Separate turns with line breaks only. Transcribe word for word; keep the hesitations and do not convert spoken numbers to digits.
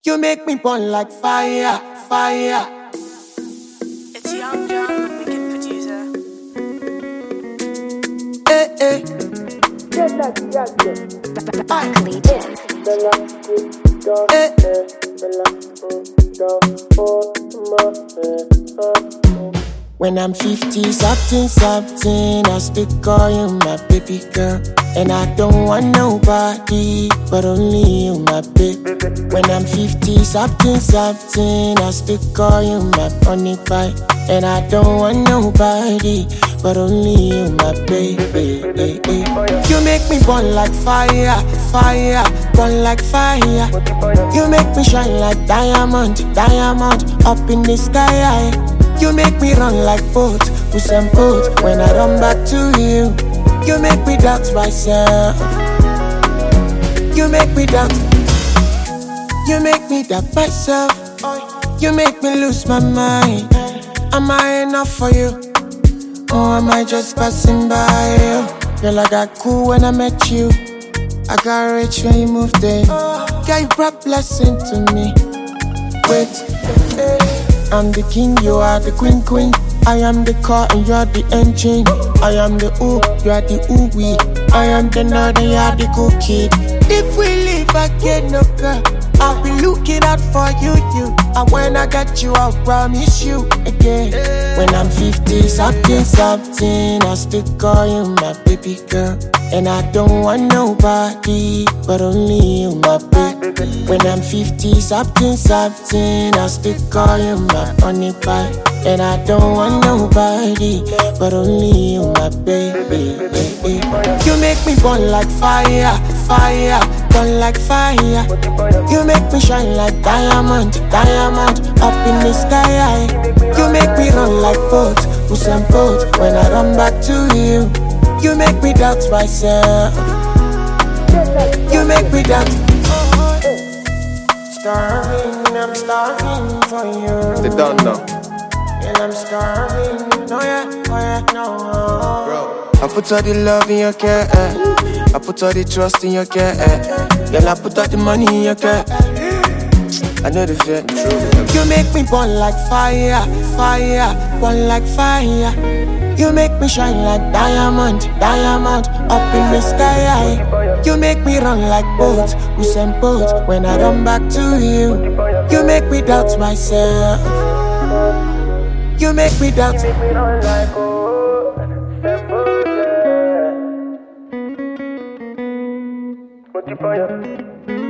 You make me burn like fire, fire.
It's Young John, the wicked producer.
Eh, eh.
Buckley Dick.
Eh. When I'm fifty something, something, I still call you my baby girl. And I don't want nobody, but only you, my baby. When I'm fifty something, something, I still call you my honey pie. And I don't want nobody, but only you, my baby. You make me burn like fire, fire, burn like fire. You make me shine like diamond, diamond, up in the sky. You make me run like boat, with some boat. When I run back to you, you make me doubt myself. You make me doubt. You make me doubt myself. You make me lose my mind. Am I enough for you? Or am I just passing by you? Girl, I got cool when I met you. I got rich when you moved in. Girl, you brought blessing to me. Wait, I'm the king, you are the queen, queen. I am the car and you are the engine. I am the ooh, you are the ooh wee. I am the nerd and you are the cool kid. If we leave, I get no girl. I'll be looking out for you, you. And when I got you, I'll promise you again. When I'm fifty something, something, I still call you my baby girl. And I don't want nobody, but only you, my baby. When I'm fifty something, something, I still call you my honey pie. And I don't want nobody, but only you, my baby. You make me burn like fire, fire, burn like fire. You make me shine like diamond, diamond, up in the sky. You make me run like boat, with some boat. When I run back to you, you make me doubt myself. You make me doubt. Starving, I'm starving for you.
They don't know.
And I'm starving. No, yeah, oh, yeah, no.
Bro,
I put all the love in your care. Eh. I put all the trust in your care. Eh. Girl, I put all the money in your care. I know the fear. You make me burn like fire, fire, burn like fire. You make me shine like diamond, diamond, up in the sky. You make me run like boat, with some boat. When I run back to you, you make me doubt myself. You make me doubt.
What you